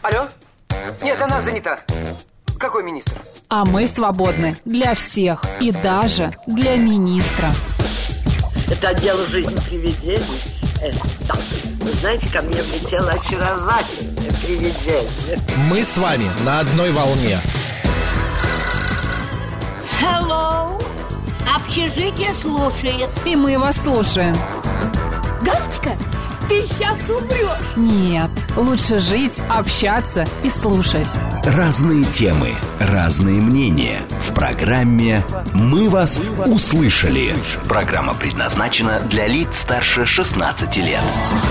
Алло? Нет, она занята. Какой министр? А мы свободны для всех и даже для министра. Это отдел «Жизнь привидений». Да. Вы знаете, ко мне влетело очаровательное привидение. Мы с вами на одной волне. Hello. Общежитие слушает. И мы вас слушаем. Галочка, ты сейчас умрешь. Нет, лучше жить, общаться и слушать. Разные темы, разные мнения. В программе «Мы вас услышали». Программа предназначена для лиц старше 16 лет.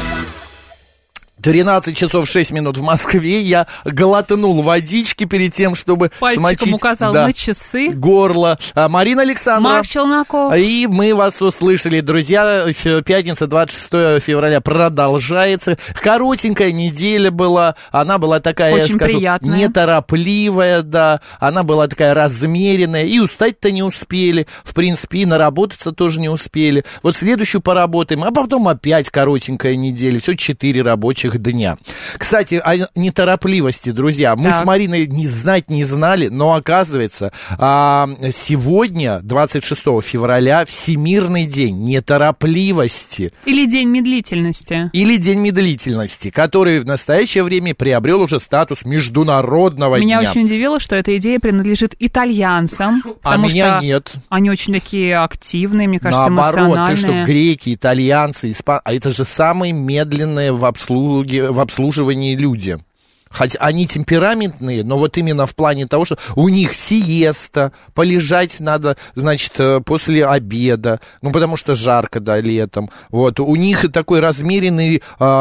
13 часов 6 минут в Москве. Я глотнул водички перед тем, чтобы пальчиком смочить указал на часы. Горло. Марина Александрова. Марк Челноков. И мы вас услышали, друзья. Пятница, 26 февраля продолжается. Коротенькая неделя была. Она была такая, очень я скажу, приятная. Неторопливая, да. Она была такая размеренная. И устать-то не успели. В принципе, и наработаться тоже не успели. Вот следующую поработаем, а потом опять коротенькая неделя. Все 4 рабочих дня. Кстати, о неторопливости, друзья. Мы с Мариной не знали, но оказывается, сегодня, 26 февраля, Всемирный день неторопливости. Или день медлительности. Или день медлительности, который в настоящее время приобрел уже статус международного дня. Меня очень удивило, что эта идея принадлежит итальянцам. А меня нет. Они очень такие активные, мне кажется, наоборот, эмоциональные. ты что, греки, итальянцы, а это же самые медленные в обслуживании люди. Хотя они темпераментные, но вот именно в плане того, что у них сиеста, полежать надо, значит, после обеда, ну, потому что жарко, да, летом. Вот, у них такой размеренный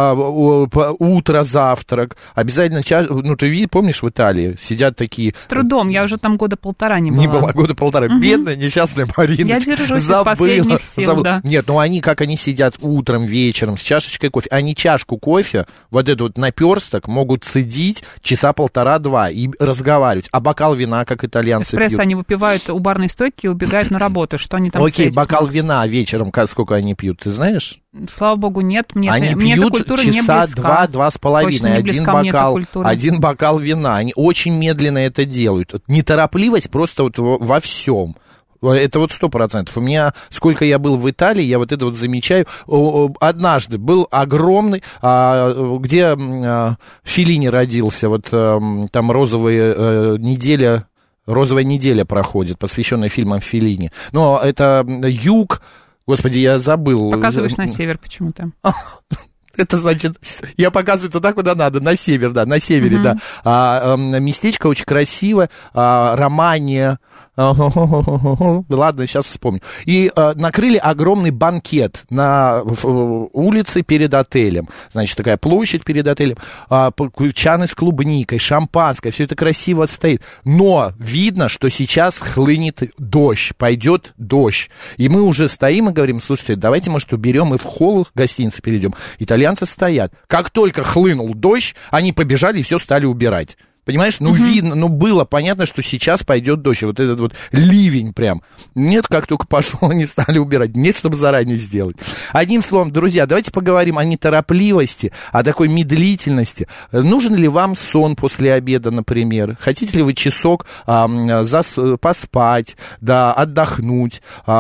утро-завтрак. Обязательно ну, ты помнишь, в Италии сидят такие... С трудом, я уже там года полтора не была. Не была, года полтора. Бедная, несчастная Мариночка. Я держусь из последних сил, да. Нет, ну они, как они сидят утром, вечером, с чашечкой кофе. Они чашку кофе, вот этот вот наперсток, могут цедить часа 1,5-2 и разговаривать. А бокал вина, как итальянцы пьют. Эспрессо они выпивают у барной стойки и убегают на работу. Что они там Окей, бокал Макс? Вина вечером, сколько они пьют, ты знаешь? Слава богу, нет. Мне пьют эта культура не часа близка. 2-2,5. Один бокал вина. Они очень медленно это делают. Неторопливость просто вот во всем. Это вот 100%. У меня, сколько я был в Италии, я вот это вот замечаю. Однажды был огромный, где Феллини родился, вот там розовая неделя проходит, посвященная фильмам Феллини. Но это юг, господи, я забыл. Показываешь на север почему-то. Это значит, я показываю туда, куда надо, на север, да, на севере, да. Местечко очень красивое, Романия. Ладно, сейчас вспомню. И накрыли огромный банкет на улице перед отелем. Значит, такая площадь перед отелем. Чаны с клубникой, шампанское, все это красиво стоит. Но видно, что сейчас хлынет дождь, пойдет дождь. И мы уже стоим и говорим, слушайте, давайте, может, уберем и в холл гостиницы перейдем. Итальянцы стоят. Как только хлынул дождь, они побежали и все стали убирать. Понимаешь, ну видно, ну было понятно, что сейчас пойдет дождь, вот этот вот ливень прям. Нет, как только пошел, они стали убирать. Нет, чтобы заранее сделать. Одним словом, друзья, давайте поговорим о неторопливости, о такой медлительности. Нужен ли вам сон после обеда, например? Хотите ли вы часок поспать, да, отдохнуть?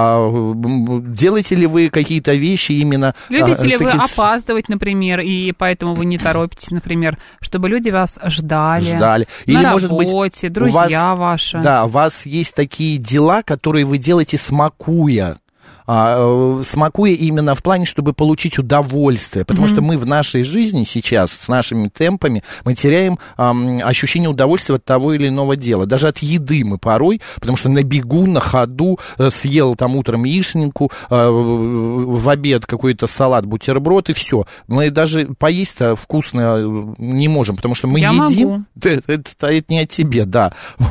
Делаете ли вы какие-то вещи именно... Любите ли вы опаздывать, например, и поэтому вы не торопитесь, например, чтобы люди вас ждали? Или, на может работе, быть, друзья ваши. Да, у вас есть такие дела, которые вы делаете смакуя. Смакуя именно в плане, чтобы получить удовольствие. Потому что мы в нашей жизни сейчас, с нашими темпами, мы теряем ощущение удовольствия от того или иного дела. Даже от еды мы порой, потому что на бегу, на ходу, съел там утром яичненьку, в обед какой-то салат, бутерброд, и все. Мы даже поесть-то вкусно не можем, потому что мы едим. Это не о тебе, да.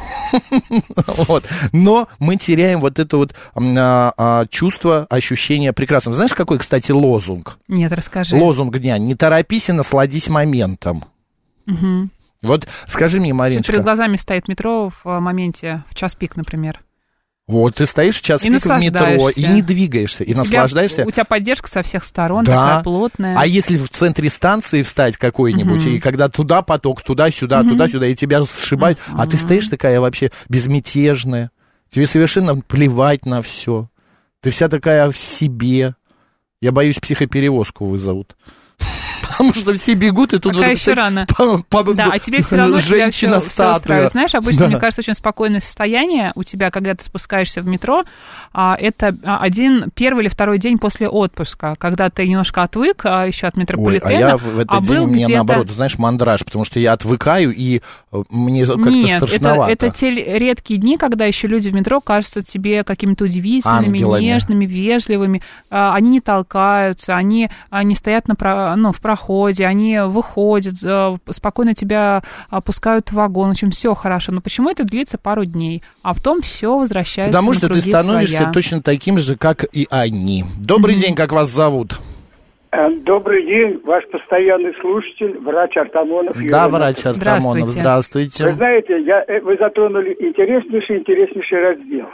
Но мы теряем вот это вот чувство, ощущение прекрасного. Знаешь, какой, кстати, лозунг? Нет, расскажи. Лозунг дня. Не торопись и насладись моментом. Угу. Вот скажи мне, Мариночка. Перед глазами стоит метро в моменте, в час пик, например. Вот, ты стоишь час пик в метро и не двигаешься, и наслаждаешься. У тебя поддержка со всех сторон, такая плотная. А если в центре станции встать какой-нибудь, и когда туда поток, туда-сюда, туда-сюда, и тебя сшибают, а ты стоишь такая вообще безмятежная, тебе совершенно плевать на все. Ты вся такая в себе. Я боюсь, психоперевозку вызовут. Потому что все бегут, и тут пока еще рано. Да, а тебе все равно женщина-статуя. Знаешь, обычно, мне кажется, очень спокойное состояние у тебя, когда ты спускаешься в метро, это первый или второй день после отпуска, когда ты немножко отвык еще от метрополитена. Ой, а я в этот день у меня, наоборот, знаешь, мандраж, потому что я отвыкаю, и мне как-то страшновато. Нет, это те редкие дни, когда еще люди в метро кажутся тебе какими-то удивительными, нежными, вежливыми. Они не толкаются, они не стоят в проходе, они выходят, спокойно тебя опускают в вагон, в общем, все хорошо. Но почему это длится пару дней? А потом все возвращается на круги своя. Потому что ты становишься точно таким же, как и они. Добрый день, как вас зовут? Добрый день, ваш постоянный слушатель, врач Артамонов. Да, врач Артамонов, здравствуйте. Вы знаете, вы затронули интереснейший раздел.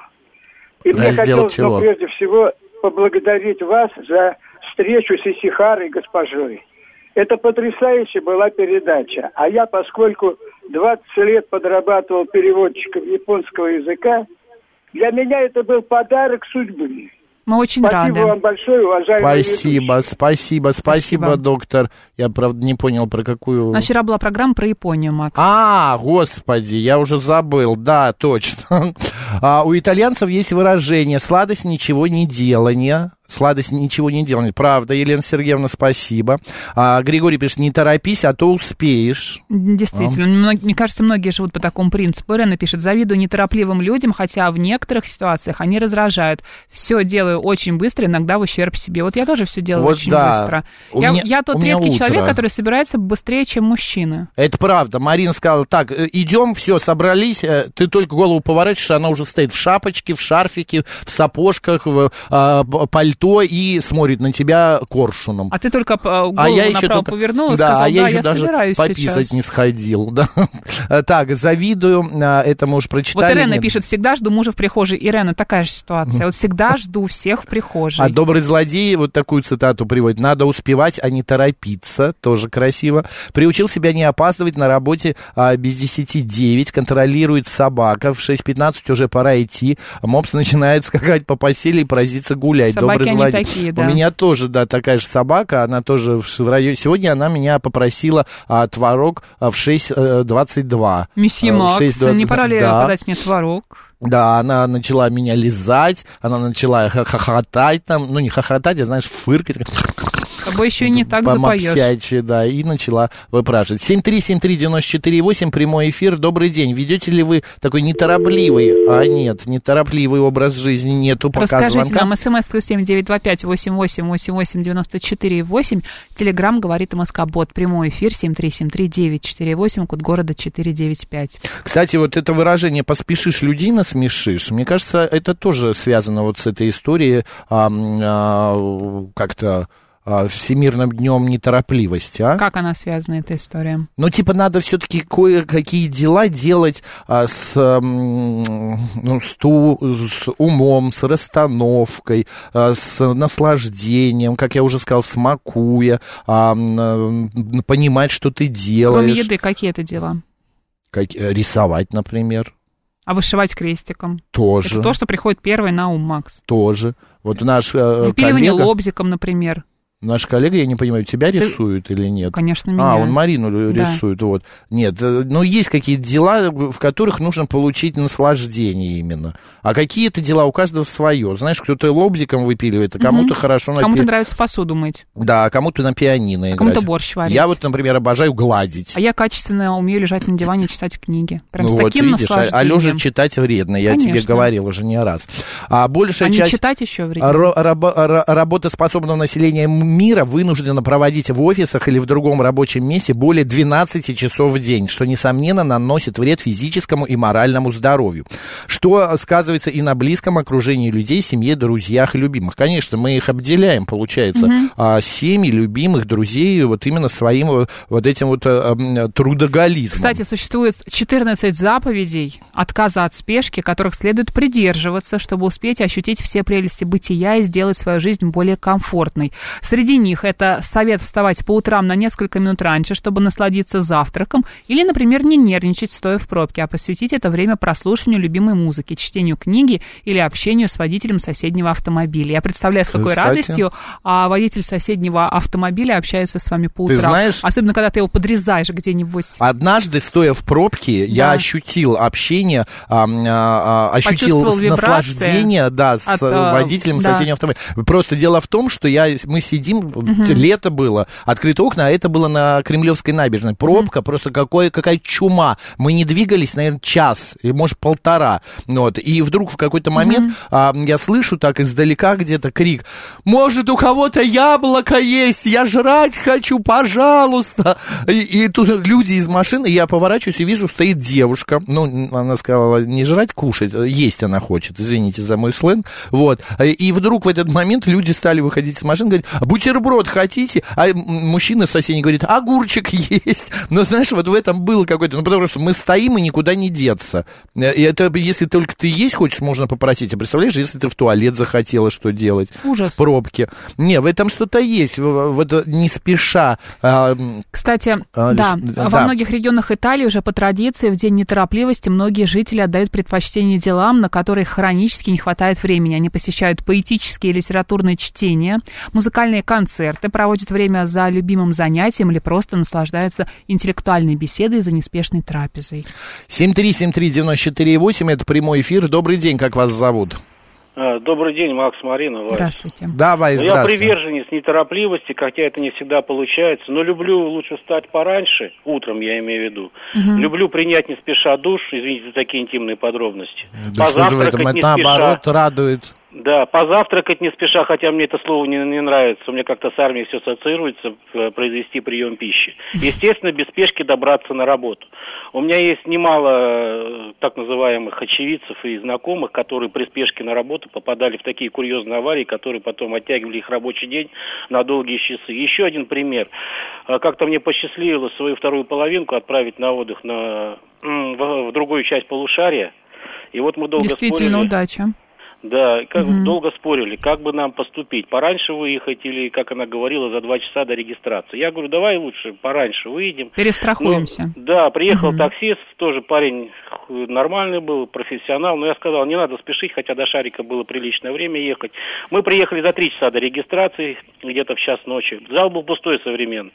И мне хотелось, прежде всего, поблагодарить вас за встречу с Исихарой госпожой. Это потрясающая была передача. А я, поскольку 20 лет подрабатывал переводчиком японского языка, для меня это был подарок судьбы. Мы очень рады. Спасибо вам большое, уважаемые ведущие. Спасибо, доктор. Я, правда, не понял, про какую... У нас вчера была программа про Японию, Макс. Господи, я уже забыл. Да, точно. У итальянцев есть выражение «сладость ничего не делания». Сладость ничего не делает. Правда, Елена Сергеевна, спасибо. Григорий пишет, не торопись, а то успеешь. Действительно, мне кажется, многие живут по такому принципу. Ирена пишет, завидую неторопливым людям, хотя в некоторых ситуациях они раздражают. Все делаю очень быстро, иногда в ущерб себе. Вот я тоже все делаю очень быстро. Я тот редкий человек, который собирается быстрее, чем мужчина. Это правда. Марина сказала, так, идем, все, собрались, ты только голову поворачиваешь, она уже стоит в шапочке, в шарфике, в сапожках, в пальто, и смотрит на тебя коршуном. А ты только голову направо повернул и сказал, я еще я даже пописать сейчас. Не сходил. Да. Так, завидую, это мы уже прочитали. Вот Ирена пишет, всегда жду мужа в прихожей. Ирена, такая же ситуация. Вот всегда жду всех в прихожей. А добрый злодей вот такую цитату приводит. Надо успевать, а не торопиться. Тоже красиво. Приучил себя не опаздывать на работе без 10:09. Контролирует собака. В 6:15 уже пора идти. Мопс начинает скакать по постели и проситься гулять. Добрый злодей. Такие, да. У меня тоже, да, такая же собака, она тоже в районе. Сегодня она меня попросила творог в 6:22. Месье Макс, не пора ли подать мне творог? Да, она начала меня лизать, она начала хохотать там, не хохотать, а, знаешь, фыркать. С тобой еще и не так запоешь. Да, и начала выпрашивать. 7373948, прямой эфир. Добрый день. Ведете ли вы такой неторопливый, нет, неторопливый образ жизни нету пока Расскажите звонка? нам, смс плюс 7925 88 94 8. Телеграм говорит МСК-бот. Прямой эфир 7373948, код города 495. Кстати, вот это выражение «поспешишь, людей насмешишь», мне кажется, это тоже связано вот с этой историей как-то Всемирным днем неторопливости, а? Как она связана, эта история? Надо все-таки кое-какие дела делать с умом, с расстановкой, с наслаждением, как я уже сказал, смакуя, понимать, что ты делаешь. Кроме еды, какие это дела? Рисовать, например. А вышивать крестиком? Тоже. Это то, что приходит первое на ум, Макс. Тоже. Вот наш Выпиливание коллега... лобзиком, например. Наш коллега, я не понимаю, тебя рисует или нет? Конечно, меня. Он Марину рисует, вот. Нет, есть какие-то дела, в которых нужно получить наслаждение именно. А какие-то дела у каждого свое. Знаешь, кто-то лобзиком выпиливает, а кому-то хорошо... Кому-то нравится посуду мыть. Да, а кому-то на пианино играть. Кому-то борщ варить. Я вот, например, обожаю гладить. А я качественно умею лежать на диване и читать книги. Прям с таким наслаждением. А лежа читать вредно, я тебе говорил уже не раз. А большая часть... не читать еще вредно. Работоспособного населения мира вынуждено проводить в офисах или в другом рабочем месте более 12 часов в день, что, несомненно, наносит вред физическому и моральному здоровью, что сказывается и на близком окружении людей, семье, друзьях и любимых. Конечно, мы их обделяем, получается, семьи, любимых, друзей, вот именно своим вот этим вот трудоголизмом. Кстати, существует 14 заповедей отказа от спешки, которых следует придерживаться, чтобы успеть ощутить все прелести бытия и сделать свою жизнь более комфортной. Среди них это совет вставать по утрам на несколько минут раньше, чтобы насладиться завтраком, или, например, не нервничать, стоя в пробке, а посвятить это время прослушиванию любимой музыки, чтению книги или общению с водителем соседнего автомобиля. Я представляю, с какой радостью водитель соседнего автомобиля общается с вами по утрам. Ты знаешь, особенно, когда ты его подрезаешь где-нибудь. Однажды, стоя в пробке, я ощутил общение, ощутил наслаждение с водителем соседнего автомобиля. Просто дело в том, что мы сидим, лето было, открыты окна, а это было на Кремлевской набережной. Пробка, просто какая чума. Мы не двигались, наверное, час, или, может, полтора. Вот. И вдруг в какой-то момент я слышу так издалека где-то крик: «Может, у кого-то яблоко есть? Я жрать хочу, пожалуйста!» И тут люди из машины, я поворачиваюсь и вижу, стоит девушка. Ну, она сказала, не жрать, кушать, есть она хочет, извините за мой сленг. Вот. И вдруг в этот момент люди стали выходить из машины, говорят: «Бутерброд хотите?» А мужчина соседний говорит: «Огурчик есть». Но знаешь, вот в этом было какой-то, потому что мы стоим и никуда не деться. И это, если только ты есть хочешь, можно попросить. А представляешь, если ты в туалет захотела, что делать? Ужас. В пробке. Не, в этом что-то есть, вот не спеша. Кстати, во многих регионах Италии уже по традиции в день неторопливости многие жители отдают предпочтение делам, на которые хронически не хватает времени. Они посещают поэтические и литературные чтения, музыкальные концерты, проводят время за любимым занятием или просто наслаждаются интеллектуальной беседой за неспешной трапезой. 7373948, это прямой эфир. Добрый день, как вас зовут? Добрый день, Макс, Марина. Вась. Здравствуйте. Давай, здравствуйте. Я приверженец неторопливости, хотя это не всегда получается, но люблю лучше встать пораньше, утром я имею в виду. Люблю принять не спеша душ, извините за такие интимные подробности. Да что же в этом, это наоборот радует. Да, позавтракать не спеша, хотя мне это слово не нравится, у меня как-то с армией все ассоциируется, произвести прием пищи. Естественно, без спешки добраться на работу. У меня есть немало так называемых очевидцев и знакомых, которые при спешке на работу попадали в такие курьезные аварии, которые потом оттягивали их рабочий день на долгие часы. Еще один пример. Как-то мне посчастливилось свою вторую половинку отправить на отдых в другую часть полушария. И вот мы долго Действительно, удача. Да, долго спорили, как бы нам поступить, пораньше выехать или, как она говорила, за 2 часа до регистрации. Я говорю, давай лучше пораньше выйдем. Перестрахуемся. Да, приехал таксист, тоже парень нормальный был, профессионал, но я сказал, не надо спешить, хотя до Шарика было приличное время ехать. Мы приехали за 3 часа до регистрации, где-то в час ночи. Зал был пустой совершенно.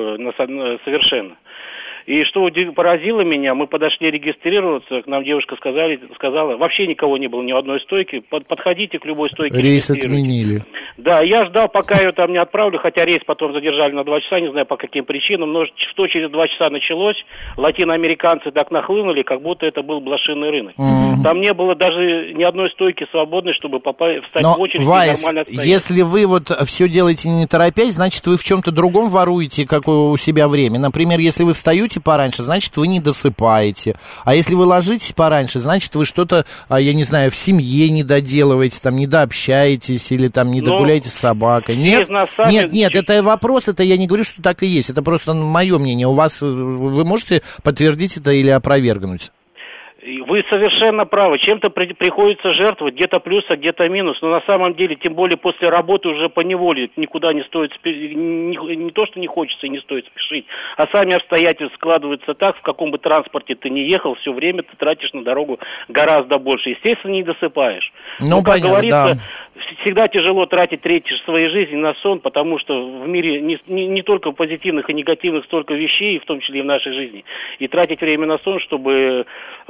И что поразило меня, мы подошли регистрироваться, к нам девушка сказала, вообще никого не было ни в одной стойке, подходите к любой стойке. Рейс отменили. Да, я ждал, пока ее там не отправлю, хотя рейс потом задержали на 2 часа, не знаю по каким причинам, но что через 2 часа началось, латиноамериканцы так нахлынули, как будто это был блошиный рынок. Там не было даже ни одной стойки свободной, чтобы встать в очередь и нормально отстоять. Если вы вот все делаете не торопясь, значит, вы в чем-то другом воруете, как у себя время. Например, если вы встаете пораньше, значит, вы не досыпаете. А если вы ложитесь пораньше, значит, вы что-то, я не знаю, в семье не доделываете, там, не дообщаетесь или там не догуляете с собакой. Нет, это вопрос, это я не говорю, что так и есть. Это просто мое мнение. У вас, вы можете подтвердить это или опровергнуть? Вы совершенно правы. Чем-то приходится жертвовать, где-то плюс, а где-то минус. Но на самом деле, тем более после работы уже поневоле никуда не стоит, не то, что не хочется и не стоит спешить, а сами обстоятельства складываются так, в каком бы транспорте ты ни ехал, все время ты тратишь на дорогу гораздо больше. Естественно, не досыпаешь. Но, как говорится, всегда тяжело тратить треть своей жизни на сон, потому что в мире не только позитивных и негативных столько вещей, в том числе и в нашей жизни. И тратить время на сон, чтобы в них не участвовать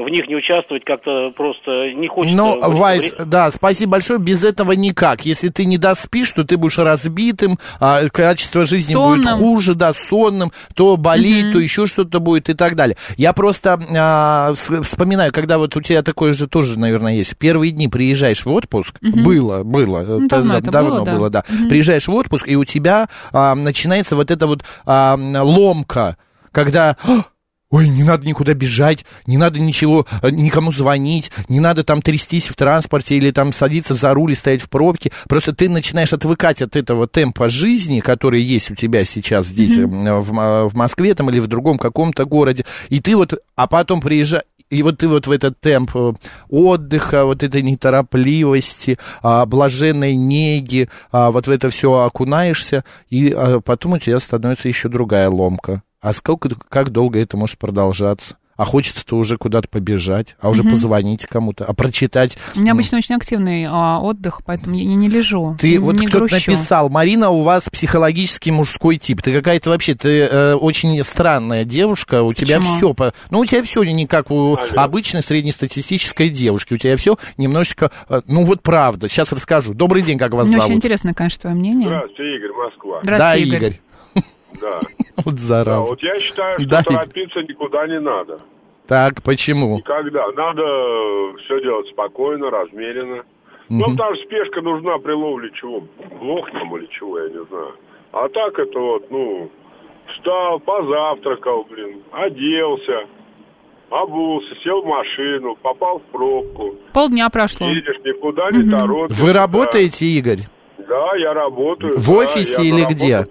участвовать как-то просто не хочется. Ну, Вайс, да, спасибо большое, без этого никак. Если ты не доспишь, то ты будешь разбитым, качество жизни будет хуже, да, сонным, то болеть, то еще что-то будет и так далее. Я просто вспоминаю, когда вот у тебя такое же тоже, наверное, есть. Первые дни приезжаешь в отпуск, было, ну, давно было, да. Приезжаешь в отпуск, и у тебя начинается вот эта вот ломка, когда... Ой, не надо никуда бежать, не надо ничего, никому звонить, не надо там трястись в транспорте или там садиться за руль и стоять в пробке. Просто ты начинаешь отвыкать от этого темпа жизни, который есть у тебя сейчас здесь, в Москве там, или в другом каком-то городе. И ты вот, а потом приезжаешь, и вот ты вот в этот темп отдыха, вот этой неторопливости, блаженной неги, вот в это все окунаешься, и потом у тебя становится еще другая ломка. А как долго это может продолжаться? А хочется-то уже куда-то побежать, а уже позвонить кому-то, а прочитать. У меня обычно очень активный отдых, поэтому я не лежу. Ты вот кто-то написал: Марина, у вас психологический мужской тип. Ты какая-то вообще, ты очень странная девушка. У тебя все, ну у тебя все не как у обычной среднестатистической девушки. У тебя все немножечко, ну вот правда. Сейчас расскажу. Добрый день, как вас зовут? Мне очень интересно, конечно, твое мнение. Здравствуйте, Игорь, Москва. Здравствуйте, да, Игорь. Да. Вот зараза. Да, вот я считаю, что торопиться никуда не надо. Так, почему? Никогда. Надо все делать спокойно, размеренно. Ну, потому что спешка нужна при ловле чего? Блох там или чего, я не знаю. А так это вот, ну, встал, позавтракал, оделся, обулся, сел в машину, попал в пробку. Полдня прошло. Едешь, никуда не торопишься. Вы работаете, Игорь? Да, я работаю. В офисе или где?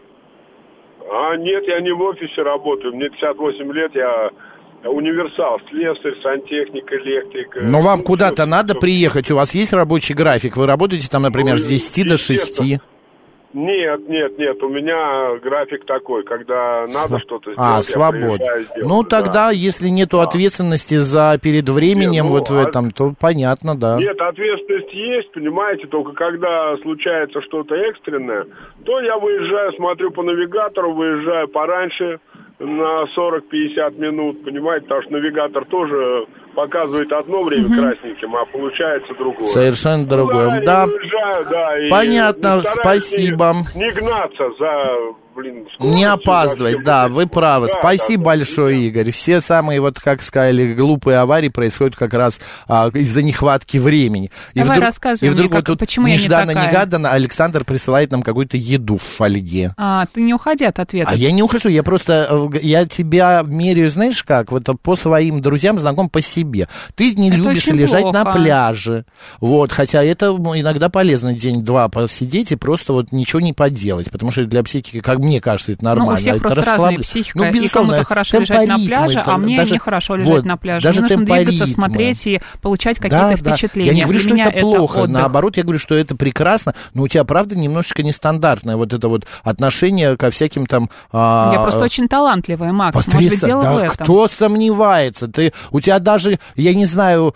Нет, я не в офисе работаю. Мне 58 лет, я универсал, слесарь, сантехник, электрик. Но вам куда-то надо приехать, у вас есть рабочий график? Вы работаете там, например, с 10 до 6? Нет, у меня график такой, когда надо что-то сделать, свободно. Ну, тогда, если нету ответственности перед временем в этом, то понятно, да. Нет, ответственность есть, понимаете, только когда случается что-то экстренное, то я выезжаю, смотрю по навигатору, выезжаю пораньше, на 40-50 минут, понимаете, потому что навигатор тоже показывает одно время красненьким, а получается другое. Совершенно другое. Да, уезжаю, да. Понятно, спасибо. Не гнаться за, не опаздывать, да, вы правы. Да, спасибо большое, да. Игорь. Все самые, вот как сказали, глупые аварии происходят как раз из-за нехватки времени. Давай рассказывай мне, вот тут почему я не такая. Нежданно-негаданно Александр присылает нам какую-то еду в фольге. Ты не уходи от ответа. Я не ухожу, я тебя меряю, знаешь как, вот по своим друзьям, знакомым, по себе. Ты не любишь лежать на пляже. Вот, хотя это иногда полезно день-два посидеть и просто вот ничего не поделать, потому что для психики, как мне кажется, это нормально. У всех это просто разная психика, и кому-то хорошо лежать на пляже, а мне нехорошо лежать на пляже. Мне нужно двигаться, смотреть и получать какие-то впечатления. Я не говорю, что это плохо, наоборот, я говорю, что это прекрасно, но у тебя, правда, немножечко нестандартное вот это вот отношение ко всяким там... Я просто очень талантливая, Макс, может быть, дело в этом. Кто сомневается? У тебя даже, я не знаю,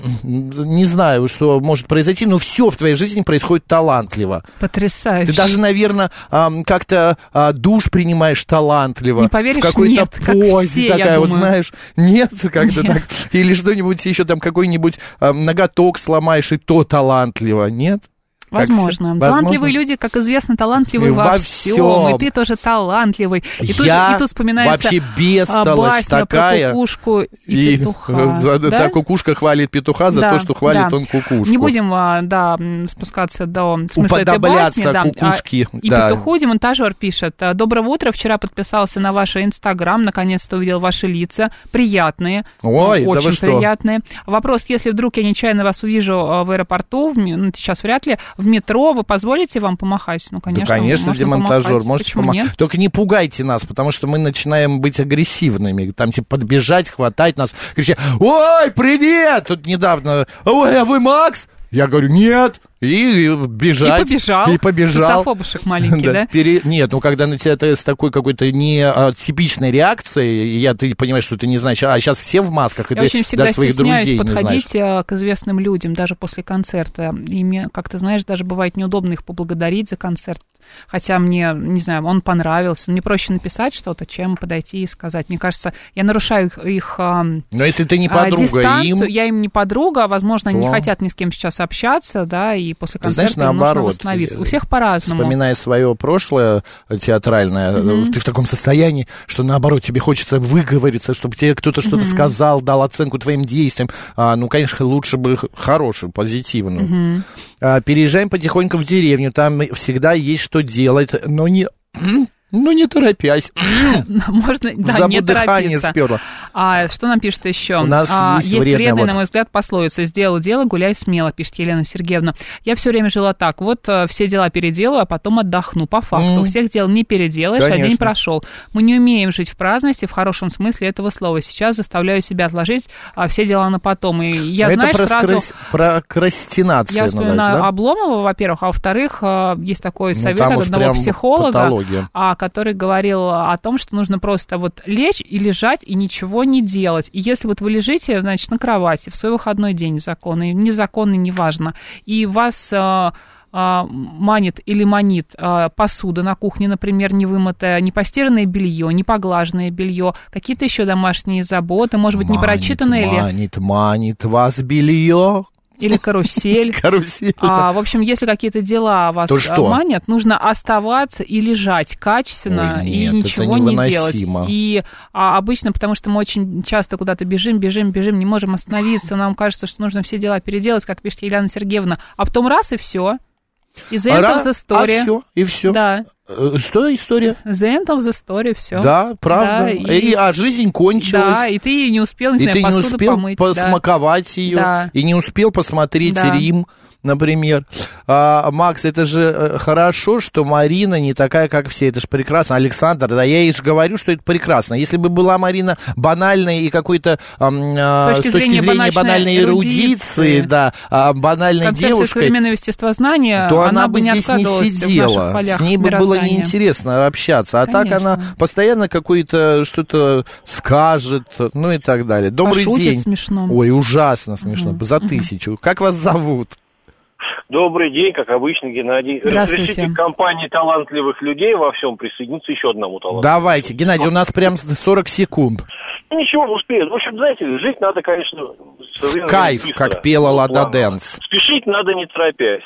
что может произойти, но все в твоей жизни происходит талантливо. Потрясающе. Ты даже, наверное, как-то душ принимаешь талантливо. Не поверишь, в какой-то позе такая, вот знаешь. Нет, как-то так. Или что-нибудь еще там, какой-нибудь ноготок сломаешь, и то талантливо. Нет? Возможно. Талантливые люди, как известно, талантливые во всем. И ты тоже талантливый. И тут вспоминается вообще бестолочь такая. Про кукушку и петуха. Да, кукушка хвалит петуха за то, что хвалит он кукушку. Не будем, спускаться до смысла этой басни. Кукушки. И петуху демонтажер пишет: доброго утра, вчера подписался на ваш Инстаграм, наконец-то увидел ваши лица. Приятные. Ой, очень да вы что? Приятные. Вопрос: если вдруг я нечаянно вас увижу в аэропорту, сейчас вряд ли, в метро, вы позволите вам помахать? Ну, конечно. Да, конечно, демонтажер, можете помахать. Только не пугайте нас, потому что мы начинаем быть агрессивными. Там, типа, подбежать, хватать нас, кричать: ой, привет! Тут недавно: ой, а вы Макс? Я говорю: нет. И бежать. И побежал. Социофобушек маленький, да? Нет, ну когда на тебя с такой какой-то нетипичной реакцией, ты понимаешь, что ты не знаешь, а сейчас все в масках, и ты даже своих друзей не знаешь. Я очень всегда подходить к известным людям, даже после концерта. И мне, как ты знаешь, даже бывает неудобно их поблагодарить за концерт. Хотя мне, не знаю, он понравился. Мне проще написать что-то, чем подойти и сказать. Мне кажется, я нарушаю их но если ты не подруга дистанцию, я им не подруга, возможно, они не хотят ни с кем сейчас общаться, да, и после концерта им нужно восстановиться. У всех по-разному. Вспоминая свое прошлое театральное, ты в таком состоянии, что наоборот, тебе хочется выговориться, чтобы тебе кто-то что-то сказал, дал оценку твоим действиям. Ну, конечно, лучше бы хорошую, позитивную. Переезжаем потихоньку в деревню, там всегда есть что делать, но не торопясь. Можно, да, не торопиться. Сперло. Что нам пишет еще? У нас есть вредная, на мой взгляд, пословица: «Сделал дело, гуляй смело», пишет Елена Сергеевна. Я все время жила так: вот все дела переделаю, а потом отдохну. По факту. Всех дел не переделаешь, а день прошел. Мы не умеем жить в праздности, в хорошем смысле этого слова. Сейчас заставляю себя отложить все дела на потом. И я, знаешь, сразу... прокрастинация. Я вспоминаю Обломова, во-первых, а во-вторых, есть такой совет от одного психолога, который говорил о том, что нужно просто вот лечь и лежать, и ничего не делать. И если вот вы лежите, значит, на кровати в свой выходной день законный, незаконный, неважно, и вас манит или манит посуда на кухне, например, невымытая, непостиранное белье, непоглаженное белье, какие-то еще домашние заботы, может быть, непрочитанные манит вас белье. Или карусель. Карусель. В общем, если какие-то дела вас манят, нужно оставаться и лежать качественно, и ничего не делать. И обычно, потому что мы очень часто куда-то бежим, не можем остановиться, нам кажется, что нужно все дела переделать, как пишет Елена Сергеевна, а потом раз и все. И the end of the story. И все. Да. Что история? The end of the story, все. Да, правда. Да, а жизнь кончилась. Да, и ты не успел, не знаю, посуду помыть. И ты не успел посмаковать ее, да. И не успел посмотреть Рим, например. Макс, это же хорошо, что Марина не такая, как все. Это же прекрасно. Александр, да, я ей же говорю, что это прекрасно. Если бы была Марина банальной и какой-то с точки зрения банальной эрудиции, да, банальной девушкой, современного естествознания, то она бы здесь не сидела. С ней бы было неинтересно общаться. А конечно. Так она постоянно какое-то что-то скажет, ну и так далее. Добрый день. Смешно. Ой, ужасно смешно. За 1000. Как вас зовут? Добрый день, как обычно, Геннадий. Разрешите к компании талантливых людей во всем присоединиться еще одному талантливому. Давайте, Геннадий, у нас прям 40 секунд. Ничего, успеет. В общем, знаете, жить надо, конечно... Кайф, быстро, как пела Лада Дэнс. Спешить надо, не торопясь.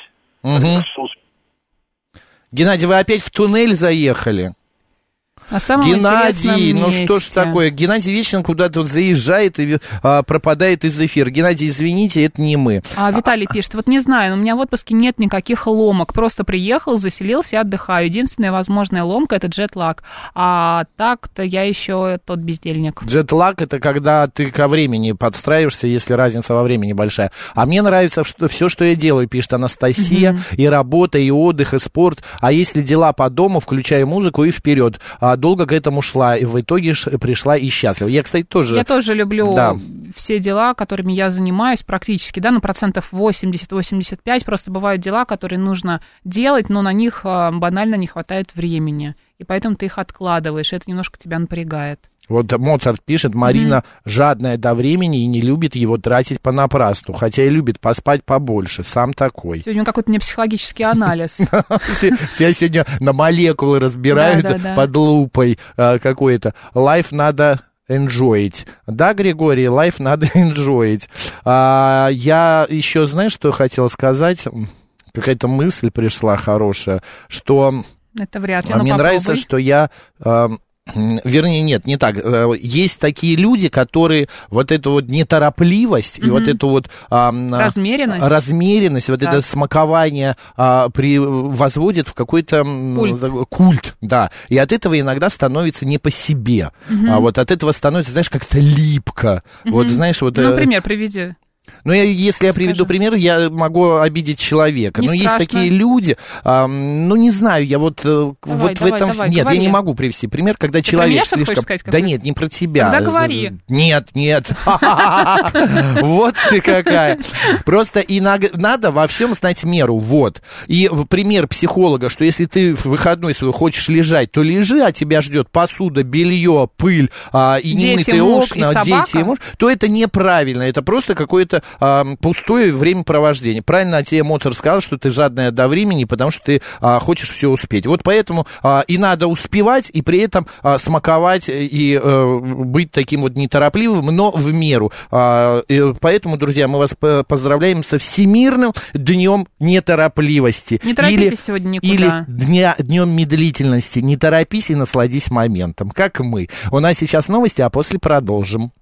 Геннадий, вы опять в туннель заехали? Геннадий, ну что ж такое? Геннадий вечно куда-то заезжает и пропадает из эфира. Геннадий, извините, это не мы. Виталий пишет: вот не знаю, но у меня в отпуске нет никаких ломок. Просто приехал, заселился, отдыхаю. Единственная возможная ломка — это джетлаг. А так-то я еще тот бездельник. Джетлаг — это когда ты ко времени подстраиваешься, если разница во времени большая. А мне нравится все, что я делаю, пишет Анастасия. И работа, и отдых, и спорт. А если дела по дому, включая музыку, и вперед. Долго к этому шла, и в итоге пришла и счастлива. Я, кстати, тоже... Я тоже люблю все дела, которыми я занимаюсь практически, да, 80-85%. Просто бывают дела, которые нужно делать, но на них банально не хватает времени. И поэтому ты их откладываешь, и это немножко тебя напрягает. Вот Моцарт пишет: Марина жадная до времени и не любит его тратить понапрасну, хотя и любит поспать побольше, сам такой. Сегодня какой-то у меня психологический анализ. Тебя сегодня на молекулы разбирают под лупой какой-то. Life надо enjoyить. Да, Григорий, life надо enjoyить. Я еще, знаешь, что хотел сказать? Какая-то мысль пришла хорошая, что... Это вряд ли, мне нравится, что я... Вернее, нет, не так. Есть такие люди, которые вот эту вот неторопливость и вот эту вот размеренность, вот это смакование возводят в какой-то культ, да. И от этого иногда становится не по себе. А вот от этого становится, знаешь, как-то липко. Вот, знаешь, вот... Например, приведи. Ну, если я приведу пример, я могу обидеть человека. Но есть такие люди, ну, не знаю, я вот в этом... Нет, говори. Я не могу привести пример, когда человек слишком... Да нет, не про тебя. Тогда говори. Нет. Вот ты какая. Просто надо во всем знать меру, вот. И пример психолога, что если ты в выходной свой хочешь лежать, то лежи, а тебя ждет посуда, белье, пыль и немытые окна, дети и муж, то это неправильно, это просто какое-то пустое времяпровождение. Правильно тебе Моцарт сказал, что ты жадная до времени, потому что ты хочешь все успеть. Вот поэтому и надо успевать, и при этом смаковать, и быть таким вот неторопливым, но в меру. Поэтому, друзья, мы вас поздравляем со Всемирным днем неторопливости. Не торопитесь сегодня никуда. Или днем медлительности. Не торопись и насладись моментом, как мы. У нас сейчас новости, а после продолжим.